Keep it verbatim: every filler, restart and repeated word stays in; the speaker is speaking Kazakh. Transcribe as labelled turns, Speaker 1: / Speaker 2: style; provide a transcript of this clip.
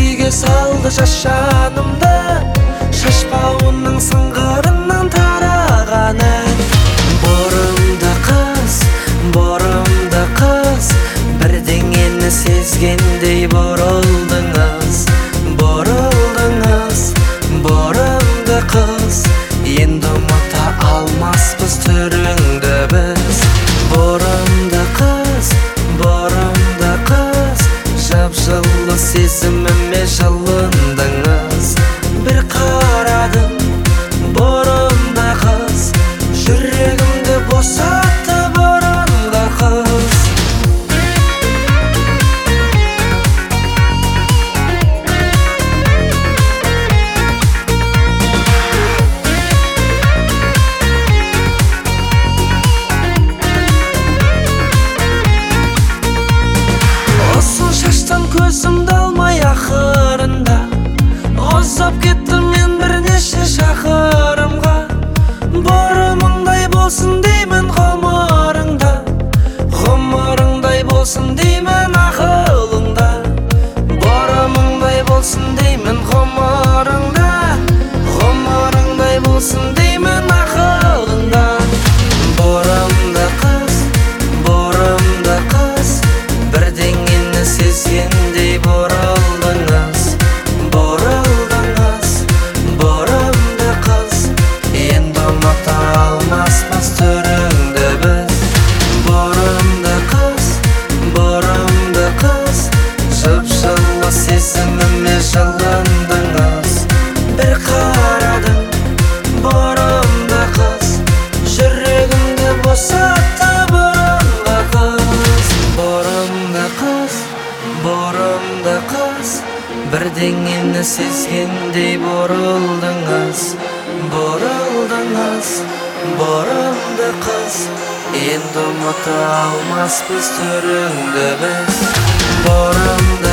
Speaker 1: күйге салды жас жанымды, шашпауының сыңғырынан тарағаны. Бұрымды қыз, бұрымды қыз, бірдеңені сезгендей бұрылдыңыз, бұрылдыңыз. Бұрымды қыз, енді ұмыта алмаспыз түріңді біз. Бұрымды қыз, бұрымды қыз, жап-жылы сезіміме жалындыңыз. Бір қарадым, бұрымды қыз, жүрегімді босатты бұрымды қыз. Ұзын шаштан көзімді алмай ақырында ұзап кеттім мен бірнеше шақырымға. Бұрымыңдай болсын деймін ғұмырыңда, ғұмырыңдай болсын деймін ақылыңда. Бұрымыңдай болсын деймін ғұмырыңда, ғұмырыңдай болсын деймін ақылыңда. Бұрымды қыз, бұрымды қыз, бірдеңені сезгендей бұрылдыңыз, бұрылдыңыз. Бұрымды қыз, енді ұмыта алмаспыз түріңді біз. Бұрымды қыз, бұрымды қыз, жып-жылы сезіміме жалындыңыз. Бір қарадым, бұрымды қыз, жүрегімді босатты бұрымды қыз. Бұрымды қыз, бұрымды қыз, бірдеңені сезгендей бұрылдыңыз, бұрылдыңыз. Бұрымды қыз, енді ұмыта алмаспыз түріңді біз. Бұрымды